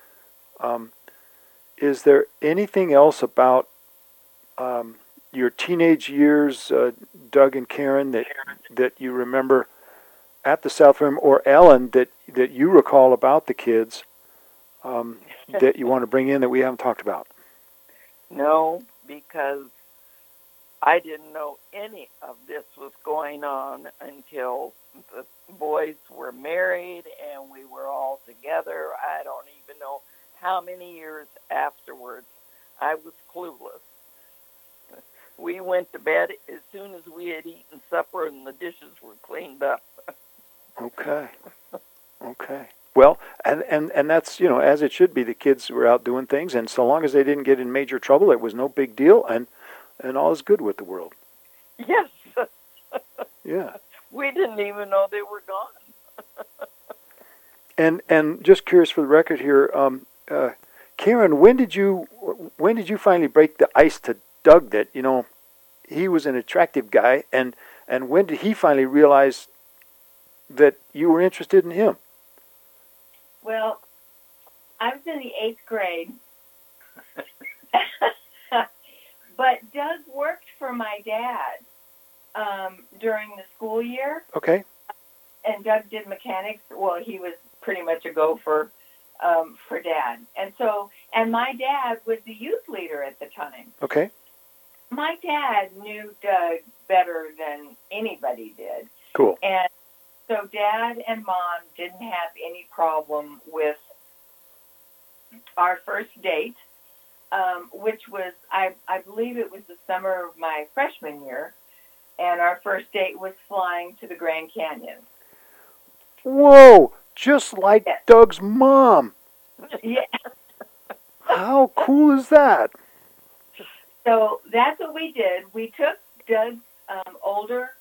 Is there anything else about your teenage years, Doug and Karen, that you remember at the South Rim, or Ellen, that you recall about the kids that you want to bring in that we haven't talked about? No, because I didn't know any of this was going on until the boys were married and we were all together. I don't even know how many years afterwards. I was clueless. We went to bed as soon as we had eaten supper and the dishes were cleaned up. Okay. Well, and that's, as it should be. The kids were out doing things, and so long as they didn't get in major trouble, it was no big deal, and all is good with the world. Yes. Yeah. We didn't even know they were gone. And just curious for the record here, Karen, when did you finally break the ice to Doug that, he was an attractive guy, and when did he finally realize that you were interested in him? Well, I was in the 8th grade. But Doug worked for my dad during the school year, Okay. and Doug did mechanics. Well, he was pretty much a gopher for Dad. And my dad was the youth leader at the time. Okay. My dad knew Doug better than anybody did. Cool. And so Dad and Mom didn't have any problem with our first date, which was, I believe it was the summer of my freshman year, and our first date was flying to the Grand Canyon. Whoa! Just like Yes. Doug's mom. Yeah. How cool is that? So that's what we did. We took Doug's older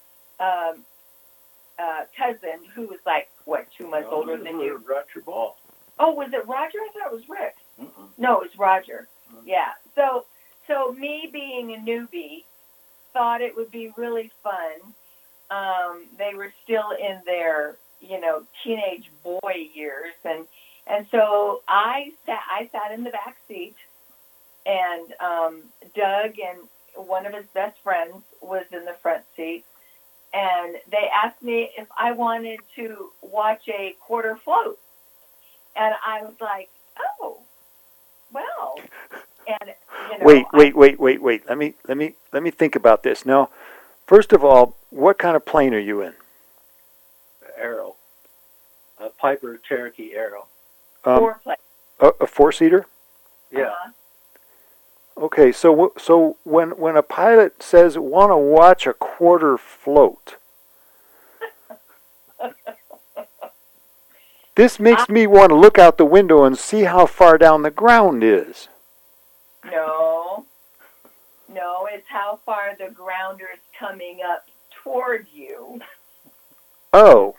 cousin, who was like, 2 months older than you? Roger Ball. Oh, was it Roger? I thought it was Rick. Mm-mm. No, it was Roger. Mm. Yeah. So me being a newbie, thought it would be really fun. They were still in their, teenage boy years, and so I sat in the back seat, and Doug and one of his best friends was in the front seat, and they asked me if I wanted to watch a quarter float, and I was like, oh, well, and Wait. Let me think about this. Now, first of all, what kind of plane are you in? Arrow. A Piper Cherokee Arrow. foreplay. A four-seater? Yeah. Uh-huh. Okay, so when a pilot says want to watch a quarter float, this makes me want to look out the window and see how far down the ground is. No, it's how far the grounder is coming up toward you. Oh,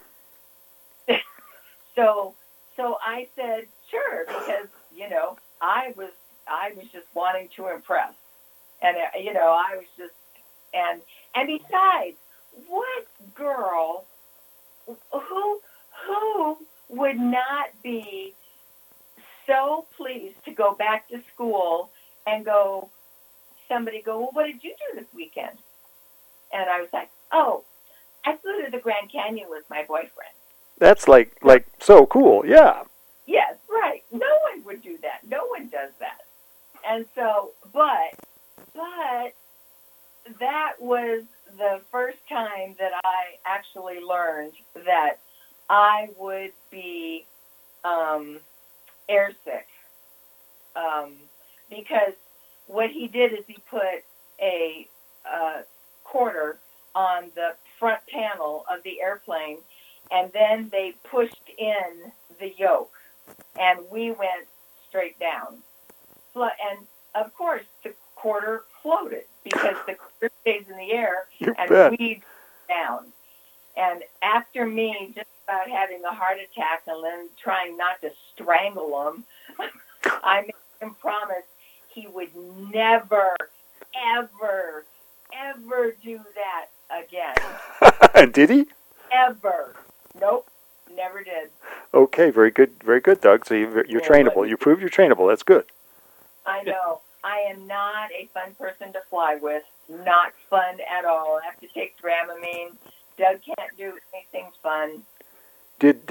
So I said sure, because I was just wanting to impress, and I was just and besides, what girl who would not be so pleased to go back to school and somebody go, well, what did you do this weekend? And I was like, oh, I flew to the Grand Canyon with my boyfriend. that's like so cool. Yeah. Yes, right. No one would do that. No one does that. And so, but that was the first time that I actually learned that I would be airsick. Because what he did is he put a quarter on the front panel of the airplane, and then they pushed in the yoke, and we went straight down. And of course, the quarter floated because the quarter stays in the air, You and bet. we down. And after me just about having a heart attack and then trying not to strangle him, I made him promise he would never, ever, ever do that again. Did he? Ever. Nope, never did. Okay, very good, Doug. So you're trainable. You proved you're trainable. That's good. I know. I am not a fun person to fly with. Not fun at all. I have to take Dramamine. Doug can't do anything fun. Did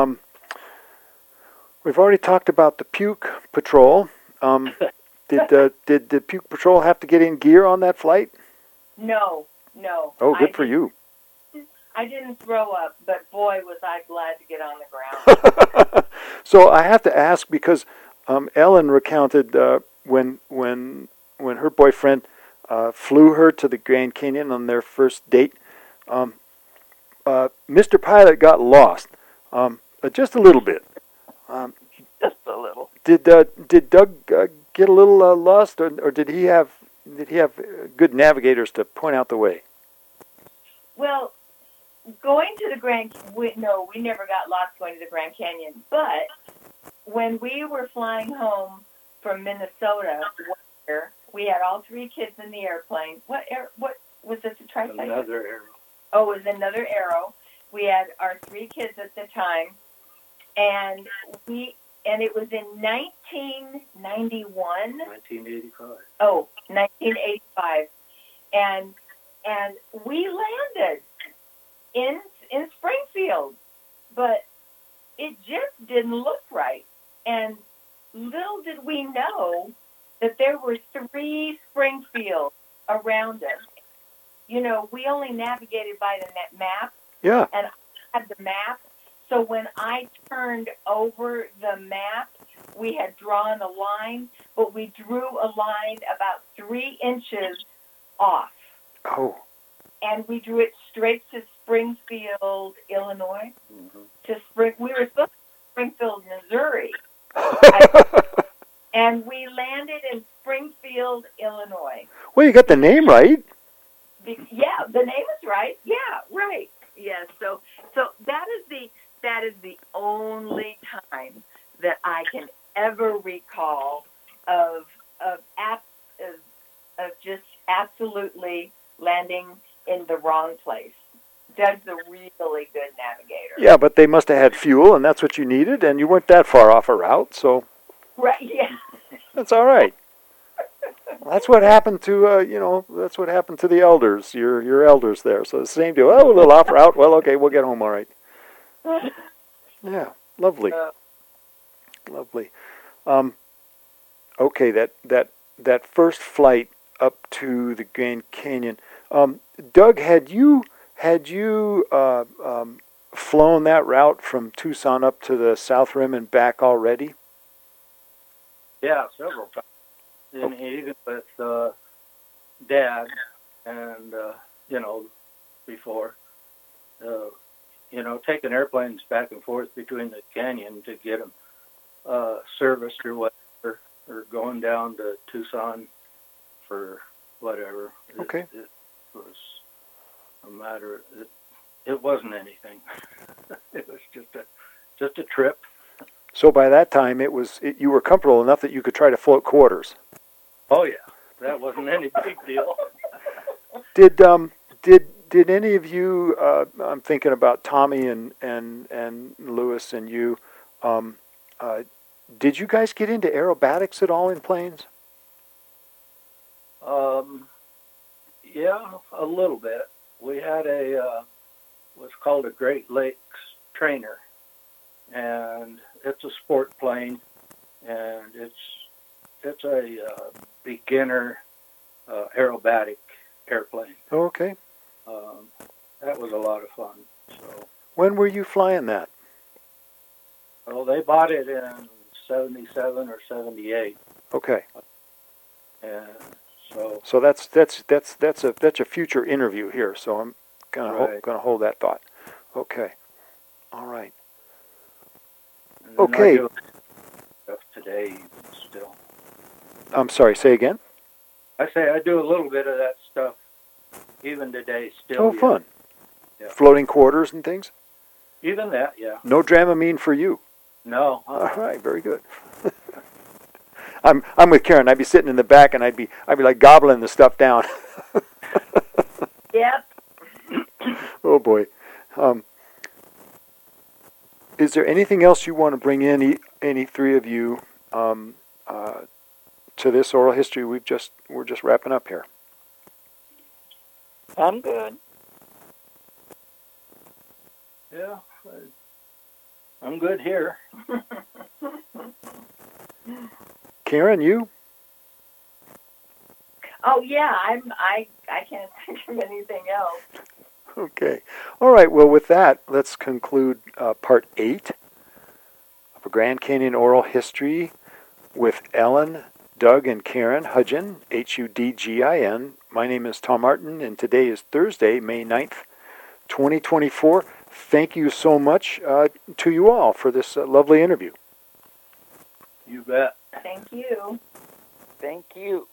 we've already talked about the puke patrol? Did the puke patrol have to get in gear on that flight? No. Oh, good for you. I didn't throw up, but boy, was I glad to get on the ground. So I have to ask because Ellen recounted when her boyfriend flew her to the Grand Canyon on their first date. Mr. Pilot got lost, just a little bit. Just a little. Did Doug get a little lost, or did he have good navigators to point out the way? Well, going to the we never got lost going to the Grand Canyon. But when we were flying home from Minnesota, we had all three kids in the airplane. What was it? The tricycle? Another Arrow. Oh, it was another Arrow. We had our three kids at the time, and and it was in 1991. 1985. Oh, 1985, and we landed in Springfield, but it just didn't look right. And little did we know that there were 3 Springfields around us. You know, we only navigated by the map. Yeah. And I had the map. So when I turned over the map, we had drawn a line, but we drew a line about 3 inches off. Oh. And we drew it straight to Springfield, Illinois. Mm-hmm. We were supposed to Springfield, Missouri. And we landed in Springfield, Illinois. Well, you got the name right. Yeah, the name is right. Yeah, right. Yes. So that is the only time that I can ever recall of just absolutely landing in the wrong place. Doug's a really good navigator. Yeah, but they must have had fuel, and that's what you needed, and you weren't that far off a route, so Right. Yeah. that's all right. That's what happened to that's what happened to the elders, your elders there. So the same deal. Oh, a little off route. Well, okay, we'll get home all right. Yeah, lovely, lovely. Okay, that first flight up to the Grand Canyon. Doug, had you flown that route from Tucson up to the South Rim and back already? Yeah, several times. And even with Dad and, before, taking airplanes back and forth between the canyon to get them serviced or whatever, or going down to Tucson for whatever. Okay. It was a matter, it wasn't anything. It was just a trip. So by that time, you were comfortable enough that you could try to float quarters. Oh yeah, that wasn't any big deal. Did any of you? I'm thinking about Tommy and Lewis and you. Did you guys get into aerobatics at all in planes? Yeah, a little bit. We had what's called a Great Lakes trainer, and it's a sport plane, and it's a beginner aerobatic airplane. Oh, okay. That was a lot of fun. So, when were you flying that? well, they bought it in 77 or 78, Okay. and so So that's a future interview here. So I'm gonna hold that thought. Okay. All right. and then Okay. I do stuff today still. I'm sorry. Say again. I say I do a little bit of that stuff even today still. Oh, yet. fun. Yeah. Floating quarters and things. Even that, yeah. No Dramamine for you. No. All right, very good. I'm with Karen. I'd be sitting in the back, and I'd be like gobbling the stuff down. Yep. Oh boy. Is there anything else you want to bring in, any three of you, to this oral history? We're just wrapping up here. I'm good. Yeah. I'm good here. Karen, you? Oh yeah, I can't think of anything else. Okay. All right. Well, with that, let's conclude part 8 of a Grand Canyon oral history with Ellen, Doug, and Karen Hudgin, Hudgin. My name is Tom Martin, and today is Thursday, May 9th, 2024. Thank you so much to you all for this lovely interview. You bet. Thank you. Thank you.